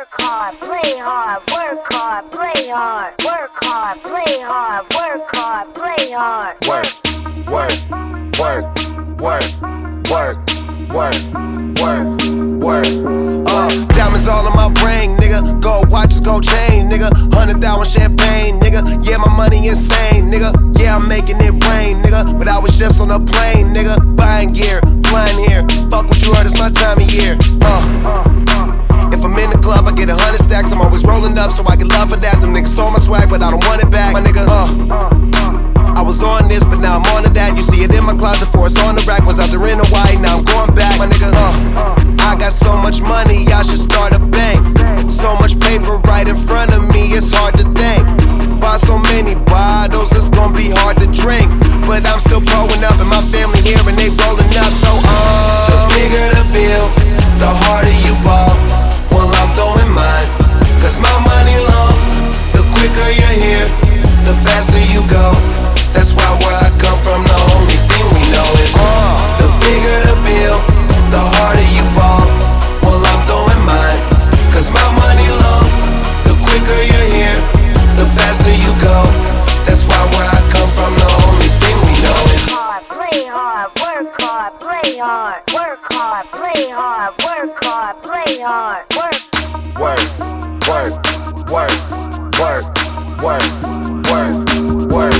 Work hard, play hard, work hard, play hard. Work hard, play hard, work hard, play hard. Work, work, work, work, work, work, work, work. Diamonds all on my ring, nigga. Gold watches, gold chain, nigga. 100,000 champagne, nigga. Yeah, my money insane, nigga. Yeah, I'm making it rain, nigga. But I was just on a plane, nigga. Buying gear, flying here. Fuck what you heard, it's my time of year. If I'm in the club, I get 100 stacks. I'm always rolling up, so I get love for that. Them niggas stole my swag, but I don't want it back. My nigga, I was on this, but now I'm on to that. You see it in my closet, for it's on the rack. Was out there in Hawaii, now I'm going back. My nigga, I got so much money, I should start a bank. So much paper right in front of me, it's hard to think. Buy so many bottles, it's gonna be hard to drink. But I'm still growing up, and my family here, and they rolling up. So, the bigger the bill, the harder you ball. Well, I'm throwing mine, cause my money long. The quicker you're here, the faster you go. That's why where I come from, the only thing we know is the bigger the bill, the harder you ball. Well, I'm throwing mine, cause my money long. The quicker you're here, the faster you go. That's why where I come from, the only thing we know is hard, play hard, work hard, play hard. Work hard, play hard, work hard, play hard. Work, work, work, work, work, work, work, work.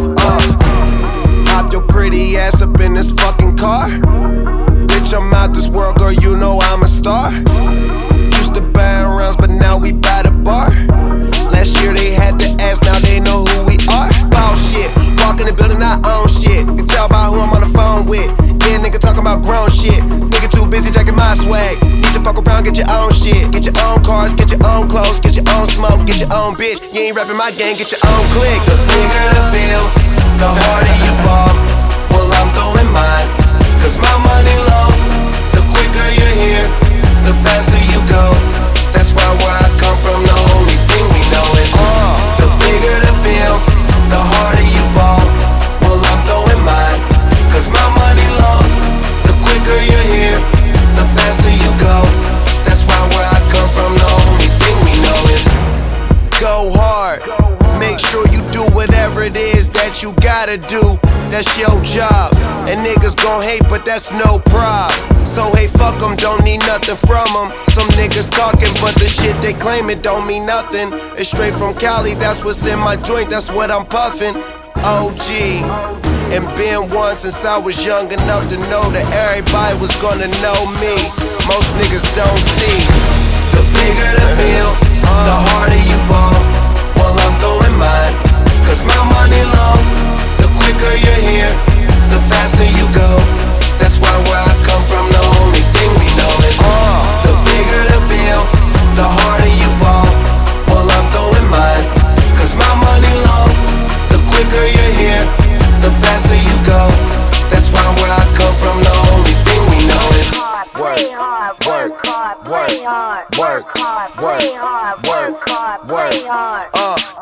Hop your pretty ass up in this fucking car. Bitch, I'm out this world, girl, you know I'm a star. Used to buying rounds, but now we buy the bar. Last year they had to ask, now they know who we are. Ball shit, walk in the building, I own shit. You can tell by who I'm on the phone with. Yeah, nigga talking about grown shit. Nigga too busy jacking my swag. Need to fuck around, get your own shit. Get your own cars, get your own clothes, get your own smoke, get your own bitch. You ain't rapping my gang, get your own clique. The bigger the bill, the harder you fall. Well, I'm throwing mine, cause my money long. The quicker you're here, the faster you go. That's why where I come from, the only thing we know is the bigger the bill, the harder you ball. Well, I'm throwing mine, cause my money long. The quicker you're here, the faster you go. That's why where I come from, the only thing we know is go hard. Make sure you do whatever it is that you gotta do. That's your job. And niggas gon' hate, but that's no prob. So hey, fuck them, don't need nothing from them. Some niggas talking, but the shit they claim it don't mean nothing. It's straight from Cali, that's what's in my joint, that's what I'm puffin'. OG, and been one since I was young enough to know that everybody was gonna know me. Most niggas don't see. The bigger the bill, the harder you ball. Well, I'm throwing mine, cause my money long. The quicker you're here, the faster you go. That's why where I come from, the only thing we know is the bigger the bill, the harder you ball. Well, I'm throwing mine, cause my money long. The quicker you're here, the faster you go. That's why where I come from, the only thing we know is play hard, work hard, play hard. Work hard, play hard, work hard, play hard.